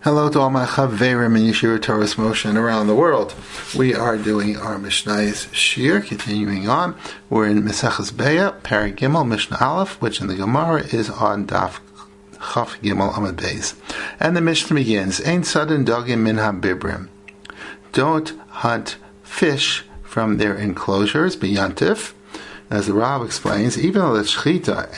Hello to all my Chaverim and Yeshua Torah's motion around the world. We are doing our Mishnah's Shir, continuing on. We're in Maseches Beya, Perek Gimel, Mishnah Aleph, which in the Gemara is on Daf Chaf Gimel Amud Beis. And the Mishnah begins, Ein Sadin Dogim Min HaBibrim. Don't hunt fish from their enclosures, B'yantif. As the Rav explains, even though the Shechita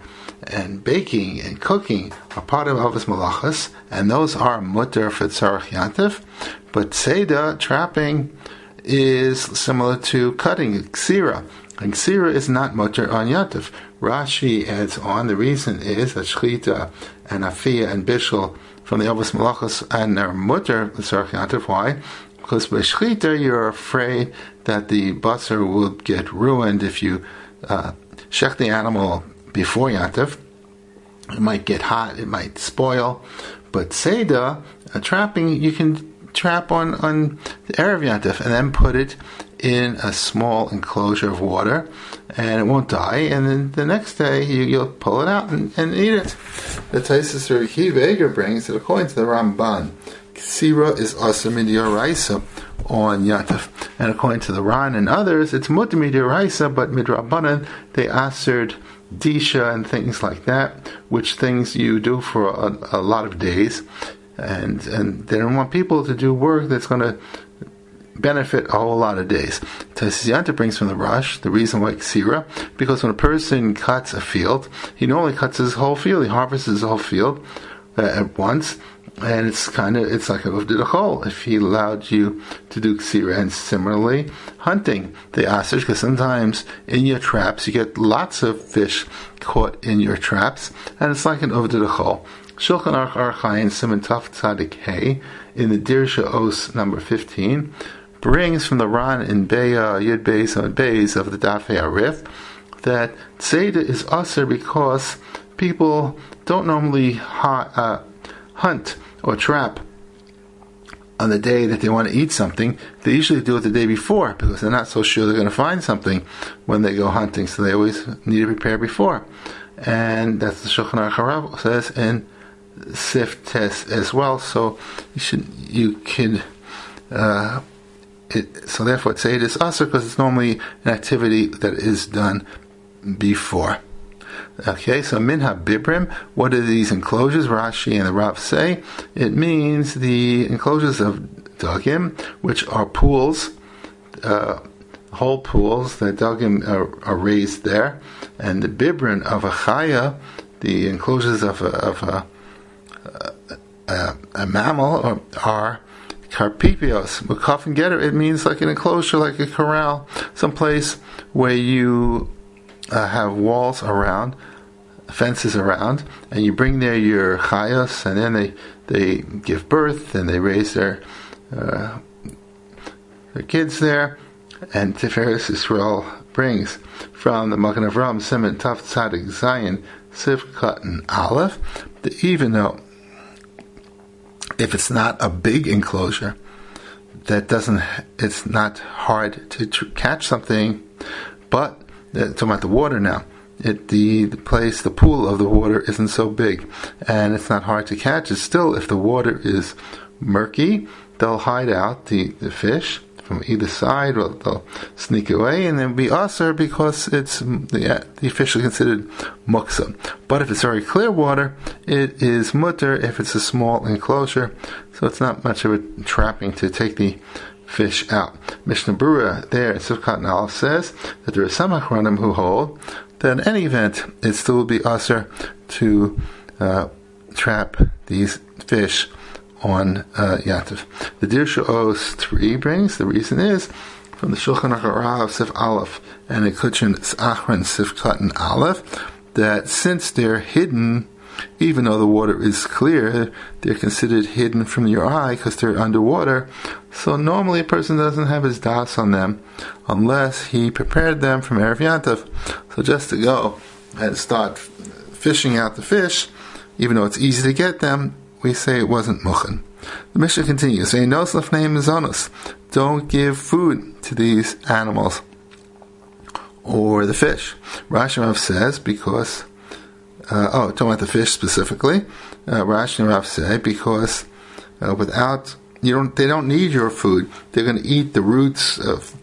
and baking and cooking are part of Avos Malachas, and those are mutter for Tzarech Yantif, but Seda, trapping, is similar to cutting, Ksira. And Ksira is not mutter on Yantif. Rashi adds on, the reason is that Shechita and Afiyah and Bishul from the Avos Malachas and are mutter for Tzarech Yantif. Why? Because by Shechita you're afraid that the basar will get ruined if you shech the animal before Yantif. It might get hot, it might spoil. But Seder, trapping, you can trap on the Erev Yantif and then put it in a small enclosure of water and it won't die. And then the next day you'll pull it out and eat it. The Taisus Rekiv Eger brings that according to the Ramban, Ksira is Asr Midyoraisa on Yantif. And according to the Ran and others, it's Mutter Midyoraisa, but Midrabanan, they assered Disha and things like that, which things you do for a lot of days, and they don't want people to do work that's going to benefit a whole lot of days. Taisiyanta brings from the Rush the reason why Ksira, because when a person cuts a field, he normally cuts his whole field, he harvests his whole field at once, and it's like a uvdidachol if he allowed you to do ksira. And similarly, hunting the asers, because sometimes in your traps you get lots of fish caught in your traps, and it's like an uvdidachol. Shulchan Aruch Archaim Siman Taf Tzadik Hey in the Dirsha Os number 15 brings from the Ran in Beya Yud Beis and Beis of the Daf Arif that Tzeda is aser because people don't normally hunt or trap on the day that they want to eat something. They usually do it the day before because they're not so sure they're going to find something when they go hunting, so they always need to prepare before. And that's the Shulchan Aruch Harav says in Sif Tes as well. So so therefore it's say it is aser because it's normally an activity that is done before. Okay, so Min HaBibrim, what are these enclosures? Rashi and the Rav say it means the enclosures of Dagim, which are pools, whole pools that Dagim are raised there, and the Bibrin of a Chaya, the enclosures of a mammal, are Karpipios. Mukaf and Getter, it means like an enclosure, like a corral, someplace where you have walls around, fences around, and you bring there your chayos, and then they give birth and they raise their kids there. And Tiferes Yisrael brings from the Magen Avraham Siman Taf Tzadik Zayin Sif Katan Aleph that even though if it's not a big enclosure, it's not hard to catch something, but talking about the water now. The pool of the water isn't so big, and it's not hard to catch. It's still, if the water is murky, they'll hide out the fish from either side, or they'll sneak away, and they'll be aser because it's the fish are considered muksa. But if it's very clear water, it is mutter if it's a small enclosure, so it's not much of a trapping to take the fish out. Mishnah Berurah there in Sivkat Nal says that there are some achronim who hold that in any event it still would be aser to trap these fish on Yantif. The Dirsha Os 3 brings, the reason is from the Shulchan Aruch Sif Aleph and the Kuchin Achron Sif Katan Aleph, that since they're hidden, even though the water is clear, they're considered hidden from your eye because they're underwater. So normally a person doesn't have his das on them unless he prepared them from Erev Yantif. So just to go and start fishing out the fish, even though it's easy to get them, we say it wasn't muchen. The Mishnah continues, saying, "No slafnei mizonos." Don't give food to these animals or the fish. Rashi Rav says because talking about the fish specifically, Rashi and Rav say because They don't need your food. They're going to eat the roots of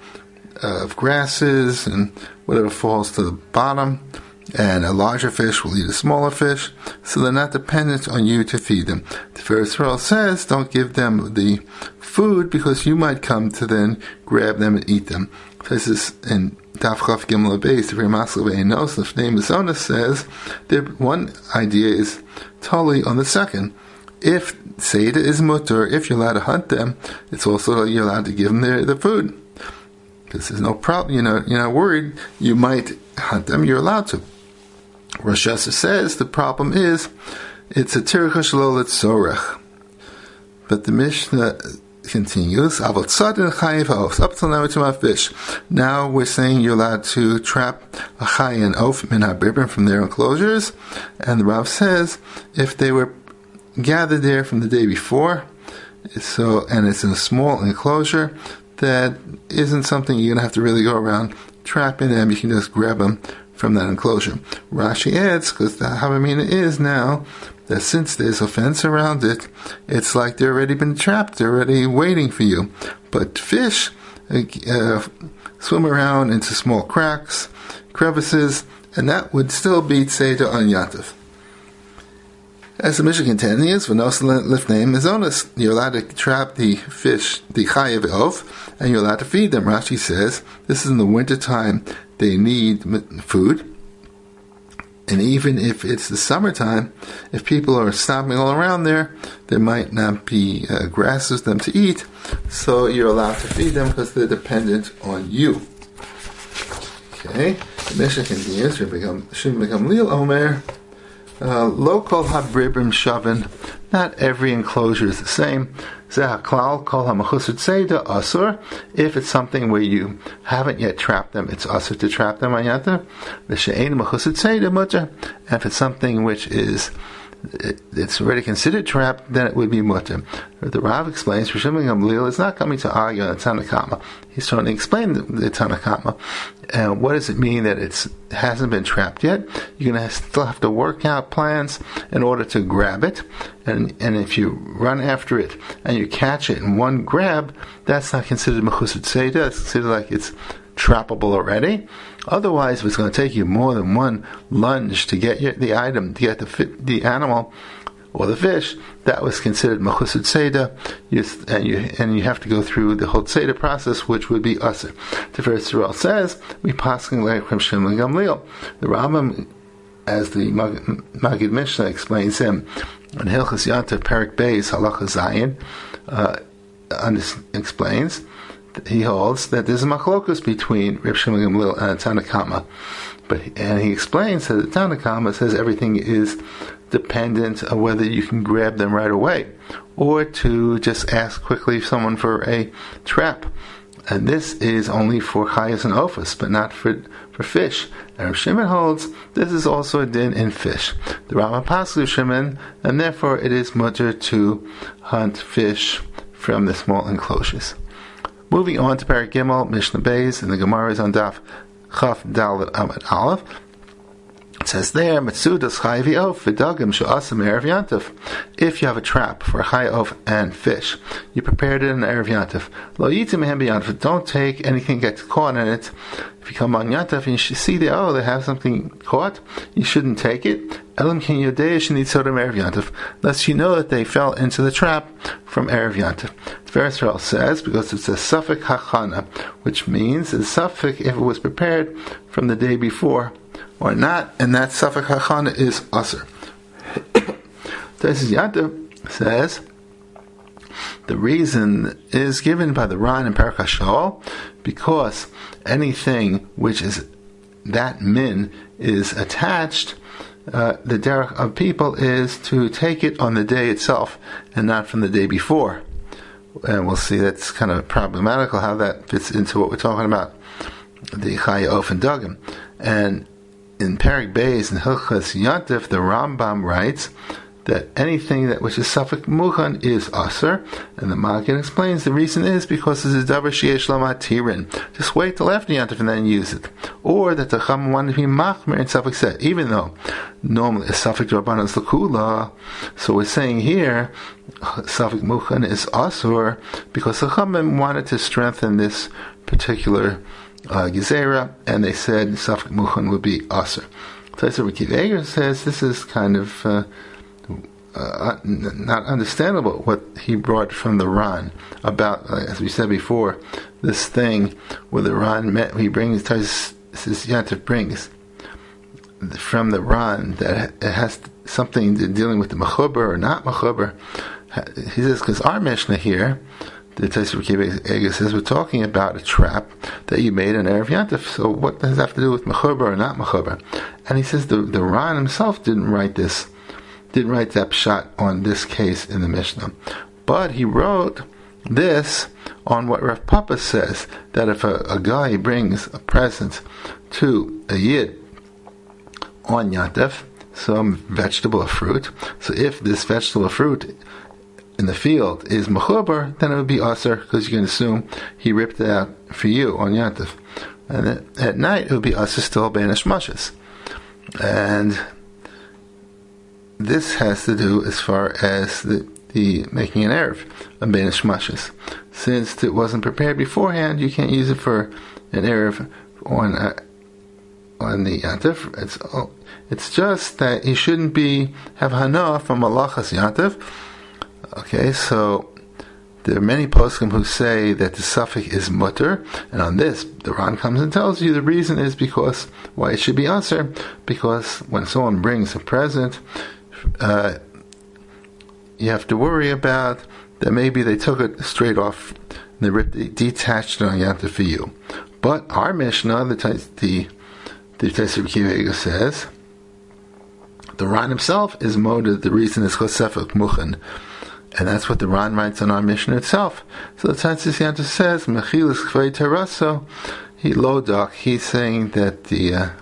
grasses and whatever falls to the bottom, and a larger fish will eat a smaller fish, so they're not dependent on you to feed them. The Tiferes Yisrael says, don't give them the food because you might come to then grab them and eat them. This is in Daf Chaf Gimel Beis, the Masel Ve'enos, the name Zonis says, one idea is totally on the second. If Seder is mutter, if you're allowed to hunt them, it's also you're allowed to give them the food. Because there's no problem, you're not worried, you might hunt them, you're allowed to. Rosh Hashanah says the problem is, it's a tircha shelo letzorech. But the Mishnah continues, Avot tzadin chayiv ha'of, up till now it's my fish. Now we're saying you're allowed to trap a chay and oaf min ha'bibrim from their enclosures, and the Rav says, if they were gathered there from the day before, and it's in a small enclosure, that isn't something you're going to have to really go around trapping them. You can just grab them from that enclosure. Rashi adds, because the Havamina is now that since there's a fence around it, it's like they've already been trapped, they're already waiting for you. But fish swim around into small cracks, crevices, and that would still be Seder on Yantav. As the Mishnah continues, v'nos lifnei mezonos, you're allowed to trap the fish, the chayev of, and you're allowed to feed them. Rashi says, this is in the winter time, they need food. And even if it's the summertime, if people are stomping all around there might not be grasses for them to eat, so you're allowed to feed them because they're dependent on you. Okay, the Mishnah continues, Shimon ben Gamliel Omer, Lo kol habribrim shavin. Not every enclosure is the same. Zehaklal kol hamachusut seida asur. If it's something where you haven't yet trapped them, it's asur to trap them on yata. V'she'ein machusut seida mutter. And if it's something which is it's already considered trapped, then it would be mutter. The Rav explains, Rishon ben Gamliel is not coming to argue on the Tanna Kama. He's trying to explain the Tanna Kama. And what does it mean that it hasn't been trapped yet? You're going to still have to work out plans in order to grab it. And if you run after it and you catch it in one grab, that's not considered mechusut seida. It's considered like it's trappable already. Otherwise, if it's going to take you more than one lunge to get the item, to get the animal or the fish, that was considered mechusut seida, and you have to go through the whole seida process, which would be asur. The Tiferes Yisrael says, we paskin like Shimon ben Gamliel. The Rambam, as the Magid Mishnah explains him, in Hilchos Yantav Perek Beis Halacha Zayin, explains, he holds that there's a machlokus between Reb Shimon ben Gamliel and Tanna Kama. And he explains that the Tanna Kama says everything is dependent on whether you can grab them right away, or to just ask quickly someone for a trap. And this is only for chayas and ofas, but not for fish. And Reb Shimon holds this is also a din in fish. The Rambam passes Shimon, and therefore it is mutter to hunt fish from the small enclosures. Moving on to Perek Gimel, Mishnah Beis, and the Gemara is on Daf Chaf Dalet Amud Aleph. It says there, Metzudas Chayav Of V'Dagim She'asam Erev Yantav. If you have a trap for a Chayav and fish, you prepared it in Erev Yantav. Lo Yitim Mehem B'Yantav. Don't take anything that gets caught in it. If you come on Yantav and you see that, they have something caught, you shouldn't take it. Elam Ken Yodei Shenitzodem Erev Yantav. Unless you know that they fell into the trap from Erev Yantav. The Tiferes Yisrael says, because it's a Safek Hachana, which means it's Safek if it was prepared from the day before or not, and that Safek Hachana is Asr. This Yantav says the reason is given by the Ran and Perek HaShol, because anything which is that min is attached, the derech of people is to take it on the day itself and not from the day before. And we'll see that's kind of problematical how that fits into what we're talking about, the Chaya Of and Dagim. And in Perek Beis and Hilchos Yantav, the Rambam writes that anything that which is Safek Mukhan is Aser, and the Magen explains the reason is because it's a Davar Sheyesh Lo Matirin. Just wait till after Yantif and then use it. Or that the Chacham wanted to be Machmer in Safek Set, even though normally a Safek Rabbanan is L'Kula. So we're saying here Safek Mukhan is Aser because the Chacham wanted to strengthen this particular Gezerah, and they said Safek Mukhan would be Aser. Taisa Rekiv Eger says this is kind of not understandable what he brought from the Ran about, as we said before, this thing where the Ran he brings Yantif brings from the Ran that it has something to dealing with the Mechuber or not Mechuber. He says because our Mishnah here, the Taisa Rekiv Eger says, we're talking about a trap that you made in Erev Yantif. So what does that have to do with Mechuber or not Mechuber? And he says the Ran himself didn't write that pshat on this case in the Mishnah, but he wrote this on what Rav Papa says, that if a guy brings a present to a Yid on Yantif, some vegetable or fruit, so if this vegetable or fruit in the field is mechuber, then it would be aser, because you can assume he ripped it out for you on Yantif, and at night it would be aser still bein hashmashas. And this has to do as far as the making an erev of bein hashmashas. Since it wasn't prepared beforehand, you can't use it for an erev on the Yantif. It's just that you shouldn't have hana from malachas Yantif. Okay, so there are many poskim who say that the suffix is mutter, and on this the Ran comes and tells you the reason is because why it should be aser, because when someone brings a present, you have to worry about that maybe they took it straight off and they detached it on Yantif for you. But our Mishnah, the Taisa Rekiv says, the Ran himself is moded. The reason is Chosefek Muchen. And that's what the Ran writes on our Mishnah itself. So the Taisa Yantif says, Mechilas Kvei Teraso, he lodak. He's saying that the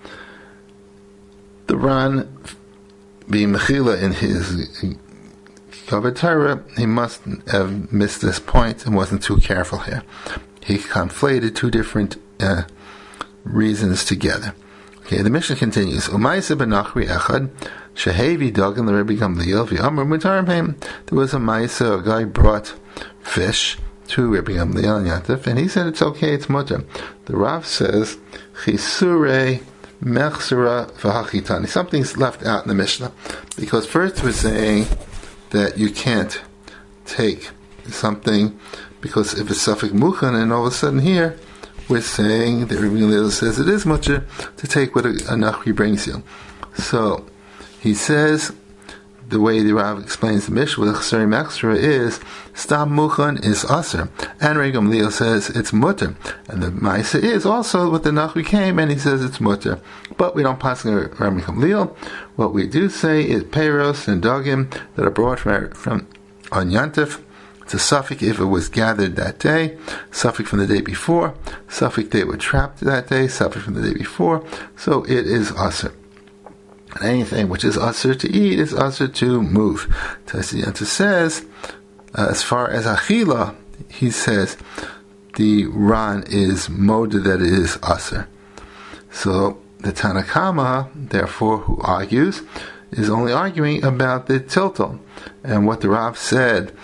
Ran being Mechila in his Kavod Torah, he must have missed this point and wasn't too careful here. He conflated two different reasons together. Okay, the Mishnah continues. Umayse benachri echad shehevi dagan l'Rebbe Gamliel v'amar mutarim heim. There was a ma'isa, a guy brought fish to Rebbe Gamliel and Yantif, and he said it's okay, it's mutter. The Rav says chisure mechsura v'hachitani. Something's left out in the Mishnah, because first we're saying that you can't take something because if it's Safek Mukhan, and all of a sudden here we're saying that Rebbe Gamliel says it is mutter to take what a nachri brings you. So he says the way the Rav explains the Mishnah with Chsari Mechsura is Stam Mukhan is aser, and Rebbe Gamliel says it's mutter, and the Maisa is also what the nachri came, and he says it's mutter. But we don't pass on Rebbe Gamliel. What we do say is peiros and dogim that are brought from on Yantif. It's a suffix if it was gathered that day, suffix from the day before, suffix they were trapped that day, suffix from the day before, so it is aser. And anything which is aser to eat is aser to move. Taisa Yantif says, as far as achila, he says the Ran is moded that it is aser. So the Tanakama, therefore, who argues, is only arguing about the tiltal, and what the Rav said,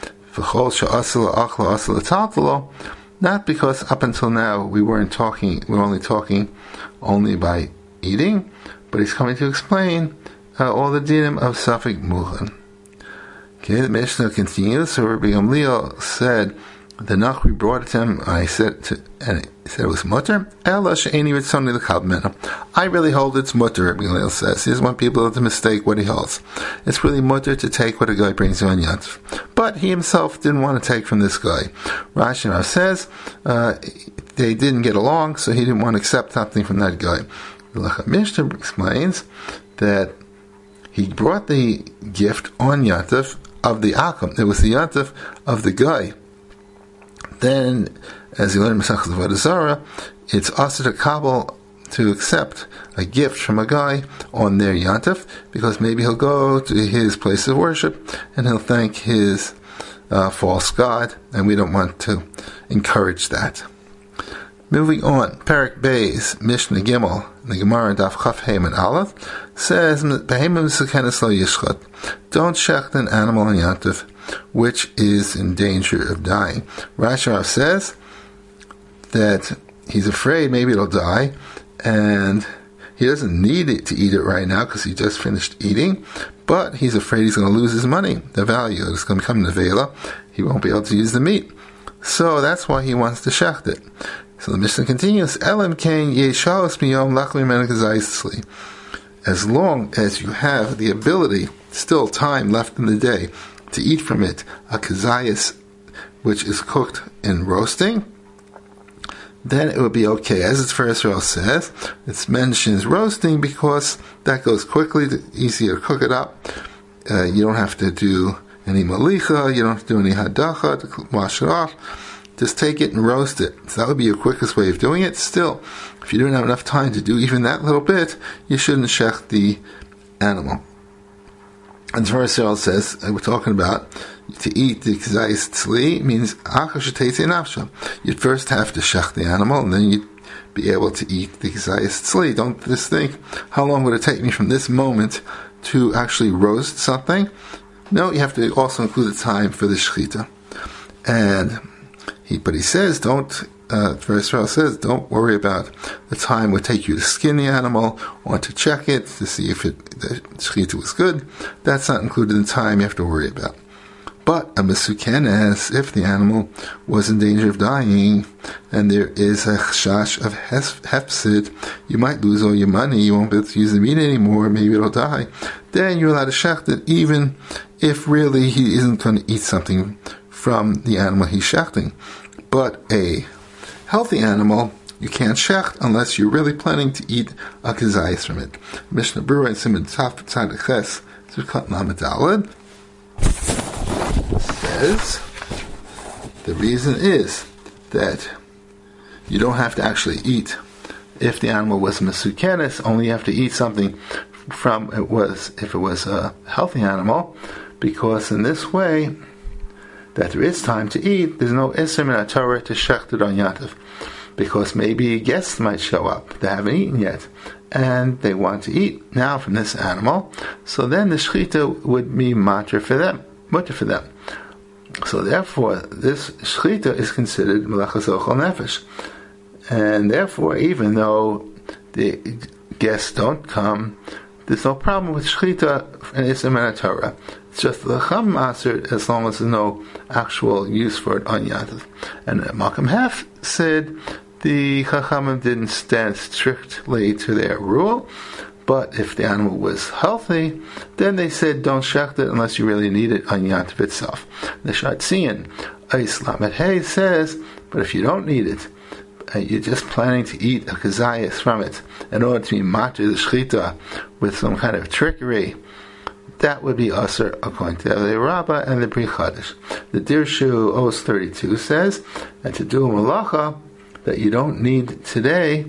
not because up until now we're only talking by eating, but he's coming to explain all the dinim of Safek Mukhan. Okay, the Mishnah continues. So Rebbe Gamliel said, the Nachri brought it to him, and he said it was mutter. I really hold it's mutter, Rebbe Gamliel says. He doesn't want people to mistake what he holds. It's really mutter to take what a guy brings you on Yantif. But he himself didn't want to take from this guy. Rashi says they didn't get along, so he didn't want to accept something from that guy. The Mishnah explains that he brought the gift on Yantif of the Akam. It was the Yantif of the guy. Then, as you learn in Masechtas Avodah Zarah, it's also to kabel to accept a gift from a guy on their Yantif, because maybe he'll go to his place of worship and he'll thank his false god, and we don't want to encourage that. Moving on, Perek Beis, Mishnah Gimel, the Gemara Daf Chaf Hey and Aleph says, "Behemah mesukenes lo yishchot." Don't shecht an animal on Yantif which is in danger of dying. Rashi says that he's afraid maybe it'll die, and he doesn't need it to eat it right now because he just finished eating, but he's afraid he's going to lose his money, the value. It's going to become nevela. He won't be able to use the meat. So that's why he wants to shecht it. So the Mishnah continues, Elam kain yeshalos miyom lachli menakazayisli. As long as you have the ability, still time left in the day, to eat from it a kazayis, which is cooked in roasting, then it would be okay. As its first Israel says, it mentions roasting because that goes quickly, easier to cook it up. You don't have to do any malicha, you don't have to do any hadacha to wash it off. Just take it and roast it. So that would be your quickest way of doing it. Still, if you don't have enough time to do even that little bit, you shouldn't shech the animal. And the first Israel says, we're talking about to eat the kazayis tzli means nafsha. You'd first have to shech the animal, and then you'd be able to eat the kazayis tzli. Don't just think, how long would it take me from this moment to actually roast something? No, you have to also include the time for the shechita. But he says, don't worry about the time it would take you to skin the animal or to check it to see if the shechita was good. That's not included in the time you have to worry about. But a mesukenes, if the animal was in danger of dying, and there is a chashash of hefsid, you might lose all your money, you won't be able to use the meat anymore, maybe it'll die, then you're allowed to shecht it, even if really he isn't going to eat something from the animal he's shechting. But a healthy animal, you can't shecht unless you're really planning to eat a kazayis from it. Mishnah Berurah and Simon Taf Tzaddik Ches Zirkat Lamed Daled says the reason is that you don't have to actually eat if the animal was mesukenes. Only you have to eat something from if it was a healthy animal, because in this way that there is time to eat, there's no Isser min HaTorah to shecht it on Yantif, because maybe guests might show up, they haven't eaten yet, and they want to eat now from this animal, so then the shechita would be mutter for them. So therefore, this shechita is considered melachas ochel nefesh, and therefore, even though the guests don't come, there's no problem with shechita and Isser min HaTorah. It's just the chacham maser as long as there's no actual use for it on Yantif. And Malcolm Hef said the chachamim didn't stand strictly to their rule, but if the animal was healthy, then they said don't shecht it unless you really need it on Yantif itself. The Shatzian Eis Lamed Hey says, but if you don't need it, you're just planning to eat a kazayis from it in order to be matter the shechita with some kind of trickery, that would be usher according to the Rabbah and the Bri Chadash. The Dirshu Os 32 says that to do a malacha that you don't need today,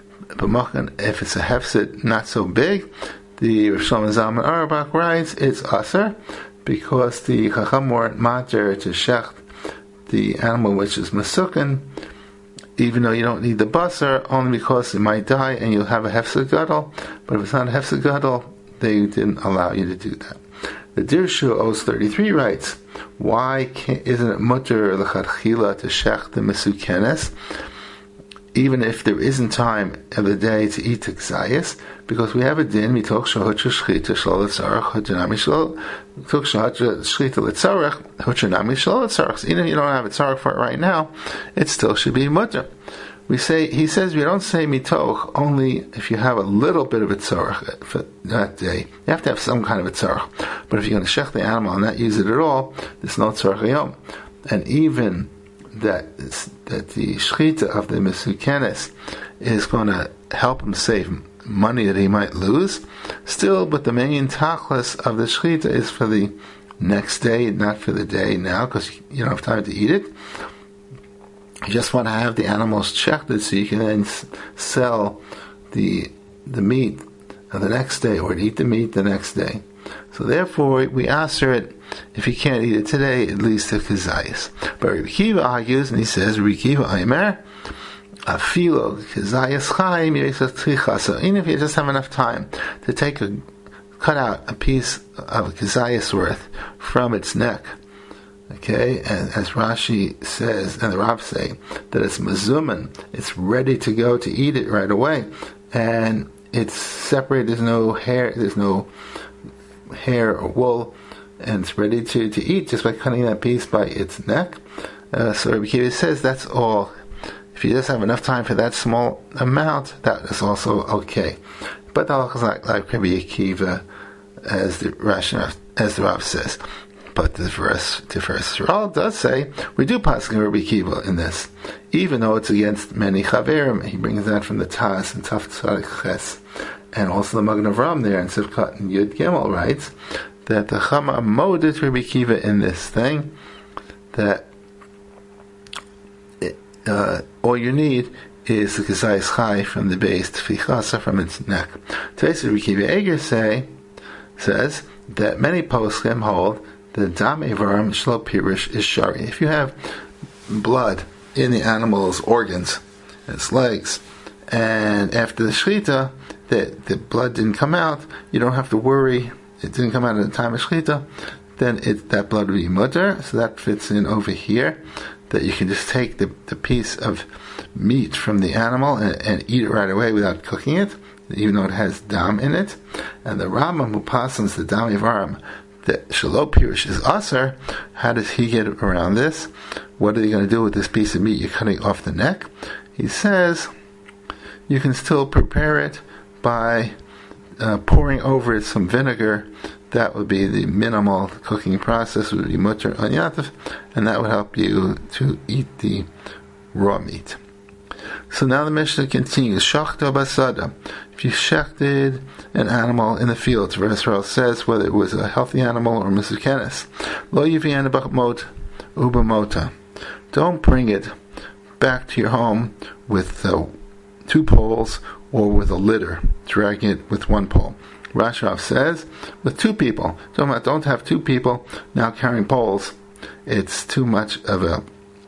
if it's a hefsid not so big, the Rosh Zalman Auerbach writes it's usher because the chacham weren't matter to shecht the animal which is masukin, even though you don't need the basar, only because it might die and you'll have a hefsid gadol. But if it's not a hefsid gadol, they didn't allow you to do that. The Dirshu Os 33 writes, why isn't it mutter l'chadchila to shech the mesukenes, even if there isn't time of the day to eat the kazayis? Because we have a din mitoch shahutcha shchita shlo l'tzarech hutchanami shlo mitoch shahutcha shchita l'tzarech hutchanami shlo l'tzarech. So even if you don't have a tzarech for it right now, it still should be mutter. He says we don't say mitoch only if you have a little bit of a tzarech for that day. You have to have some kind of a tzarech. But if you're going to shech the animal and not use it at all, there's no tzarech yom. And even that the shechita of the mesukenes is going to help him save money that he might lose, still, but the main tachlis of the shechita is for the next day, not for the day now, because you don't have time to eat it. You just want to have the animals shechted so you can then sell the meat the next day, or to eat the meat the next day. So therefore, we answer it, if you can't eat it today, at least a kazayas. But Rabbi Kiva argues, and he says, Rabbi Kiva Aimer, afilo kazayas chaim yesas tchicha. So even if you just have enough time to cut out a piece of a kazayas worth from its neck, okay, and as Rashi says, and the Rav say, that it's mazuman, it's ready to go to eat it right away, and it's separate, there's no hair or wool, and it's ready to eat just by cutting that piece by its neck. So Rabbi Kiva says that's all. If you just have enough time for that small amount, that is also okay. But the halacha is not like Rabbi Kiva, as the Rav says. But the verse does say we do paskin Rabbi Kiva in this, even though it's against many chaverim. He brings that from the Taz and Taf Tzadik Ches, and also the Magen Avram there in Sivkat and Yud Gimel writes that the Chama moded Rabbi Kiva in this thing, that all you need is the Kazayis Chai from the base, Tfichasa from its neck. Today's Rabbi Kiva Eger says that many poskim hold the dam evarim shlo pirish is shari. If you have blood in the animal's organs, its legs, and after the shechita, the blood didn't come out, you don't have to worry, it didn't come out at the time of shechita, then that blood would be mutter. So that fits in over here, that you can just take the piece of meat from the animal and eat it right away without cooking it, even though it has dam in it. And the Rambam who passes the dam evarim, that Shalom Pirish is Aser, how does he get around this? What are they going to do with this piece of meat you're cutting off the neck? He says you can still prepare it by pouring over it some vinegar. That would be the minimal cooking process, would be mutter on yatif, and that would help you to eat the raw meat. So now the Mishnah continues. Shachta basada. If you shechted an animal in the fields, verse 12 says whether it was a healthy animal or misukenes. Lo yivian b'mot ubamota. Don't bring it back to your home with 2 poles or with a litter, dragging it with 1 pole. Rashi says with 2 people. Don't have 2 people now carrying poles. It's too much of a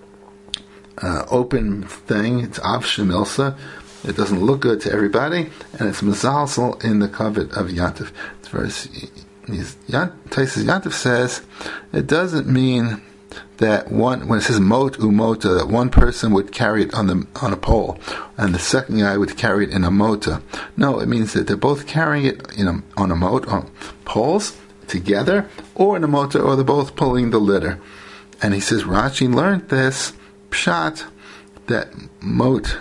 open thing. It's av shemilsa. It doesn't look good to everybody, and it's mezalsel in the covet of yantif. Taisus Yantif says it doesn't mean that when it says mot umota, that one person would carry it on a pole, and the second guy would carry it in a mota. No, it means that they're both carrying it on a mot, on poles together, or in a mota, or they're both pulling the litter. And he says Rashi learned this pshat, that mot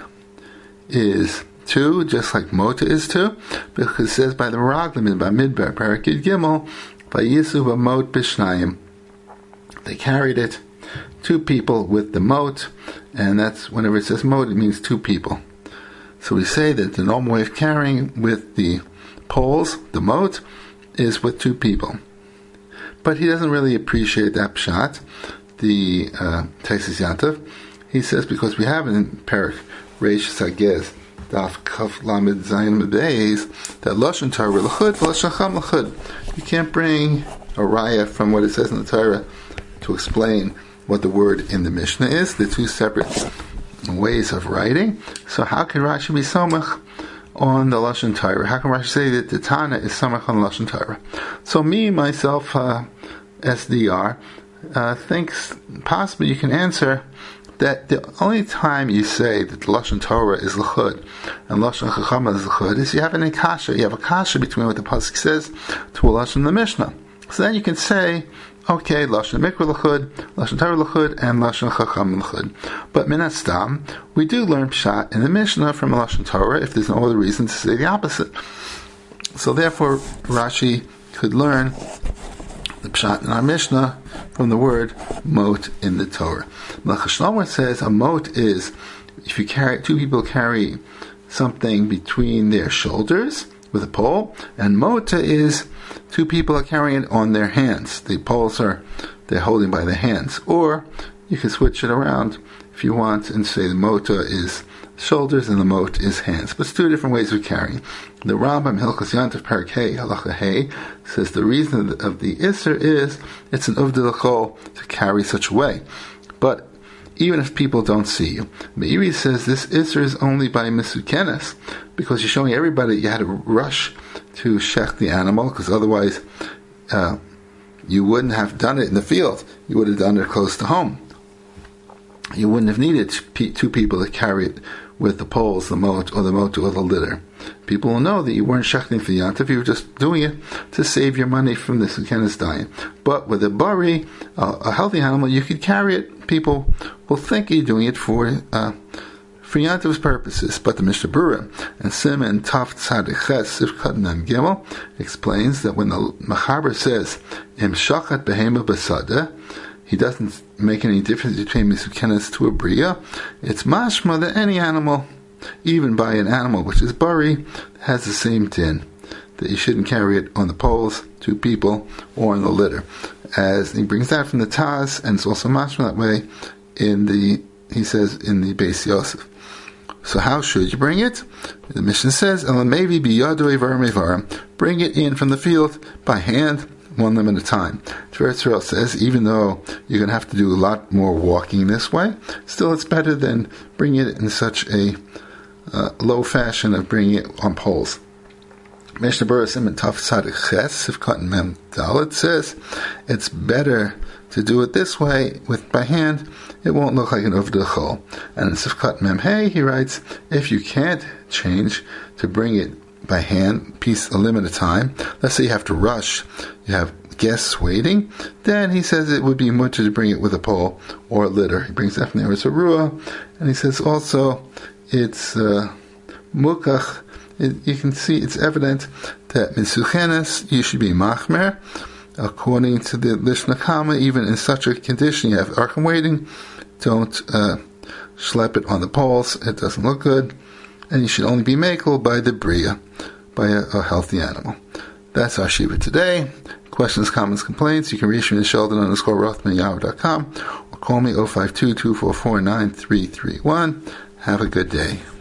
is 2, just like mota is 2, because it says by the Meraglim in Bamidbar, Parakid Gimel, Vayisu b'mot b'shnayim. They carried it, 2 people with the mot, and that's, whenever it says mot, it means 2 people. So we say that the normal way of carrying with the poles, the mot, is with 2 people. But he doesn't really appreciate that pshat, the Taisus Yantif. He says because we have in Parak Reish Sagez Daf Kaf Lamed Zayin Mebeis that Lashon Torah L'chud Lashon Cham L'chud. You can't bring a raya from what it says in the Torah to explain what the word in the Mishnah is. They're 2 separate ways of writing. So how can Rashi be samach on the Lashon Torah? How can Rashi say that the Tana is samach on the Lashon Torah? So me, myself, SDR, thinks possibly you can answer that the only time you say that Lashon Torah is l'chud and Lashon Chachama is l'chud is you have an kasha. You have a kasha between what the pasuk says to a Lashon in the Mishnah. So then you can say, okay, Lashon Mikra l'chud, Lashon Torah l'chud, and Lashon Chacham l'chud. But minastam, we do learn pshat in the Mishnah from a Lashon Torah if there's no other reason to say the opposite. So therefore, Rashi could learn the pshat in our Mishnah from the word mot in the Torah. Melech Shlomo says a mot is if you carry 2 people carry something between their shoulders with a pole, and mota is 2 people are carrying it on their hands. The poles they're holding by the hands. Or you can switch it around if you want and say the mota is shoulders and the mot is hands. But it's two different ways of carrying. The Rambam Hilchos Yantav Perek Hey Halacha Hey says the reason of the Isser is it's an uvda l'chol to carry such a way. But even if people don't see you, Meiri says this Isser is only by Misukenes, because you're showing everybody you had to rush to shech the animal, because otherwise you wouldn't have done it in the field. You would have done it close to home. You wouldn't have needed two people to carry it with the poles, the mot, or the litter. People will know that you weren't shechting for Yantav, you were just doing it to save your money from the Sukenes dying. But with a bari, a healthy animal, you could carry it. People will think you're doing it for Yantav's purposes. But the Mishnah Berurah and Siman Taf Tzadik Ches Sifkat Mem Gimel explains that when the Mechaber says Im Shachat Behema Basada, he doesn't make any difference between Misukenes to a Bria. It's mashma that any animal, even by an animal which is bari, has the same din, that you shouldn't carry it on the poles, two people, or in the litter. As he brings that from the Taz, and it's also mashma that way he says in the Beis Yosef. So how should you bring it? The Mishnah says, maybe bring it in from the field by hand, one limb at a time. Tiferes Israel says, even though you're going to have to do a lot more walking this way, still it's better than bringing it in such a low fashion of bringing it on poles. Mishnah Berurah Siman Taf Tzadik Ches Sifkat Mem Dalet says it's better to do it this way by hand. It won't look like an uvda l'chol. And in Sifkat Mem Hey he writes, if you can't change to bring it by hand, a limb at a time, let's say you have to rush, you have guests waiting, then he says it would be mutter to bring it with a pole or a litter. He brings that from there as a ruah, and he says also it's mukach. You can see it's evident that Misukenes you should be machmer. According to the Lishna Kama, even in such a condition, you have arkham waiting, don't schlep it on the poles, it doesn't look good, and you should only be makel by the bria, by a healthy animal. That's our shiva today. Questions, comments, complaints, you can reach me at Sheldon_Rothman@yahoo.com or call me 052-244-9331. Have a good day.